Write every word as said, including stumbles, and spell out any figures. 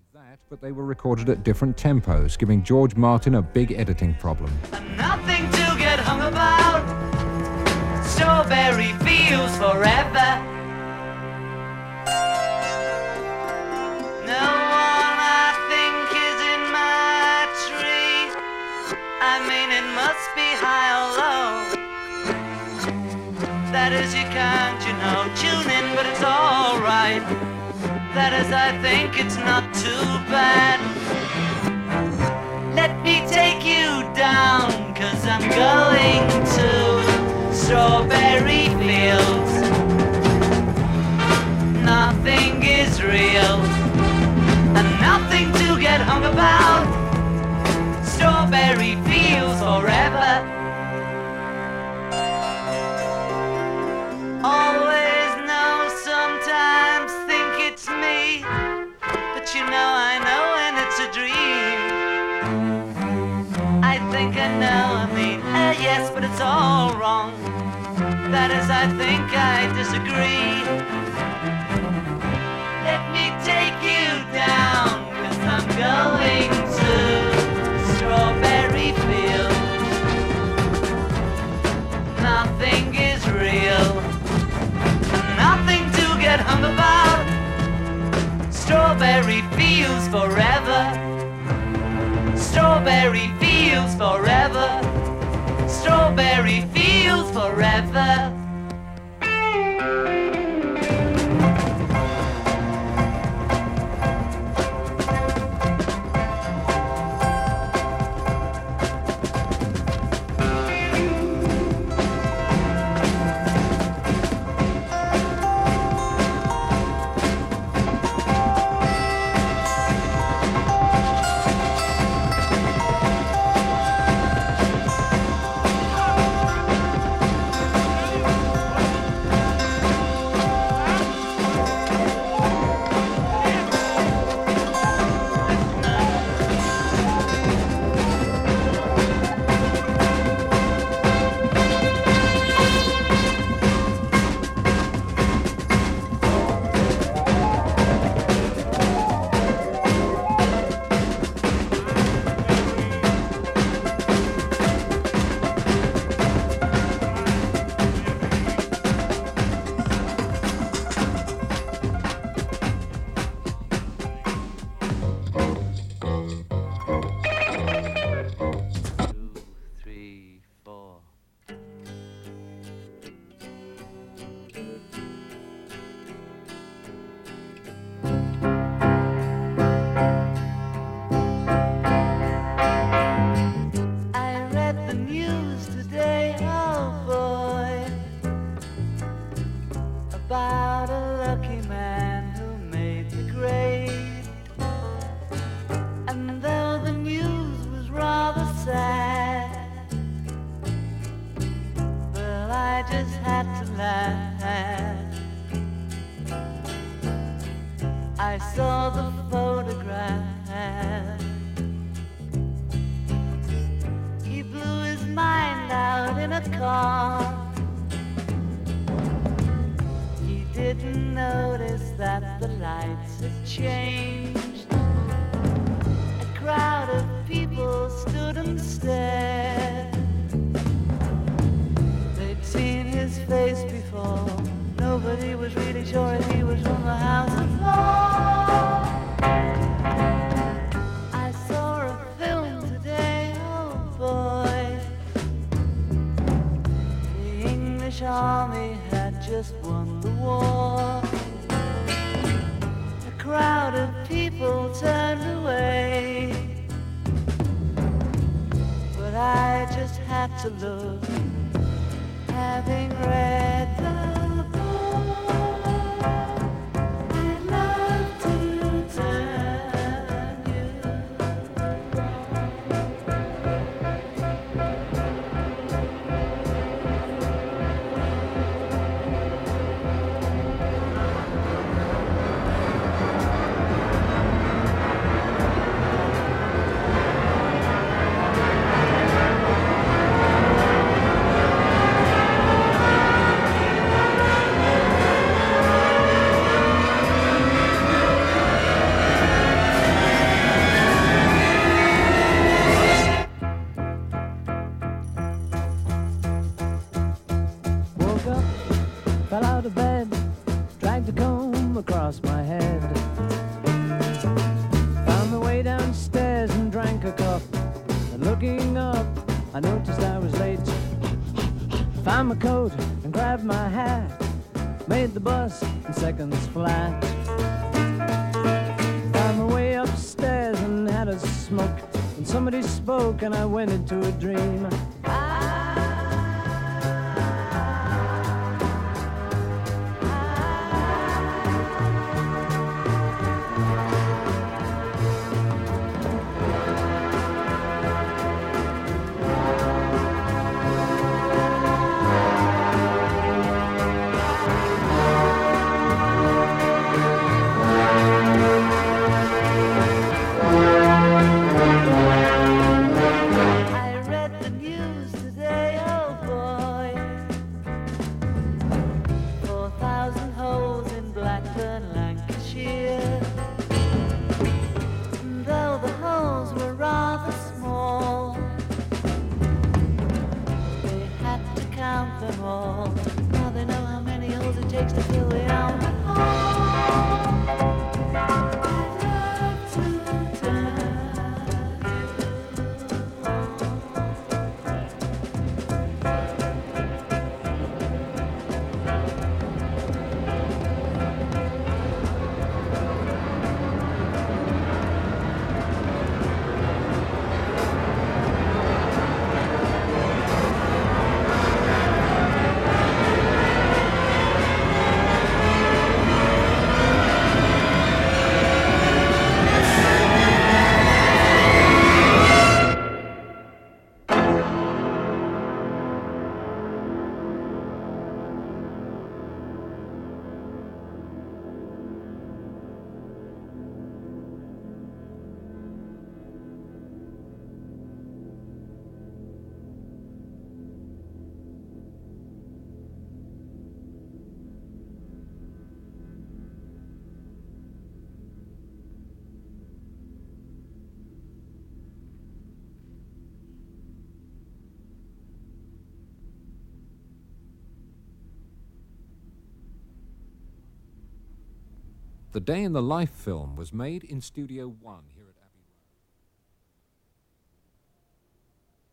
That, but they were recorded at different tempos, giving George Martin a big editing problem. Nothing to get hung about. Strawberry fields forever. No one I think is in my tree. I mean it must be high or low. That is you can't, you know, tune in, but it's alright. That is, I think it's not too bad. Let me take you down, cause I'm going to strawberry fields. Nothing is real, and nothing to get hung about. Strawberry fields forever. Always know, sometimes think it's me, but you know I know when it's a dream. I think I know, I mean, uh, yes, but it's all wrong. That is, I think I disagree. Let me take you down, cause I'm going to strawberry fields. Nothing is real, nothing to get hung about. Strawberry fields forever. Strawberry fields forever. Strawberry fields forever. bed, dragged a comb across my head. Found my way downstairs and drank a cup. And looking up, I noticed I was late. Found my coat and grabbed my hat. Made the bus in seconds flat. Found my way upstairs and had a smoke. And somebody spoke and I went into a dream. The Day in the Life film was made in Studio One.